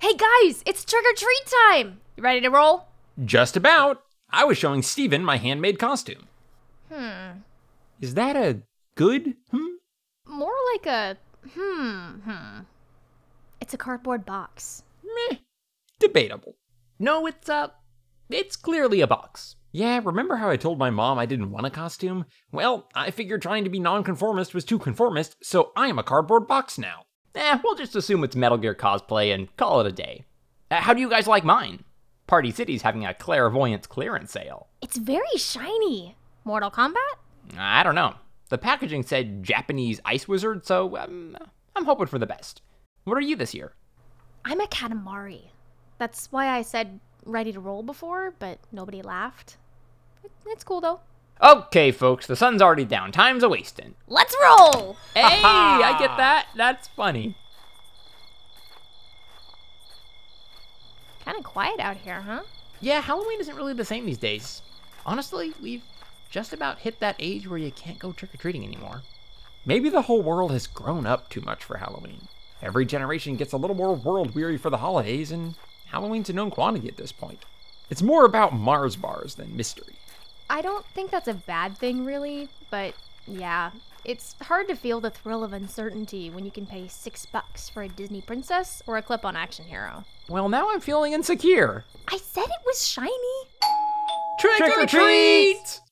Hey guys, it's trick or treat time! You ready to roll? Just about. I was showing Steven my handmade costume. Is that a good? More like a It's a cardboard box. Meh. Debatable. No, it's clearly a box. Yeah, remember how I told my mom I didn't want a costume? Well, I figured trying to be nonconformist was too conformist, so I am a cardboard box now. We'll just assume it's Metal Gear cosplay and call it a day. How do you guys like mine? Party City's having a clairvoyance clearance sale. It's very shiny. Mortal Kombat? I don't know. The packaging said Japanese ice wizard, so I'm hoping for the best. What are you this year? I'm a Katamari. That's why I said ready to roll before, but nobody laughed. It's cool though. Okay, folks, the sun's already down. Time's a-wasting. Let's roll! Hey, I get that. That's funny. Kind of quiet out here, huh? Yeah, Halloween isn't really the same these days. Honestly, we've just about hit that age where you can't go trick-or-treating anymore. Maybe the whole world has grown up too much for Halloween. Every generation gets a little more world-weary for the holidays, and Halloween's a known quantity at this point. It's more about Mars bars than mystery. I don't think that's a bad thing, really, but yeah, it's hard to feel the thrill of uncertainty when you can pay $6 for a Disney princess or a clip-on action hero. Well, now I'm feeling insecure. I said it was shiny. Trick or treat!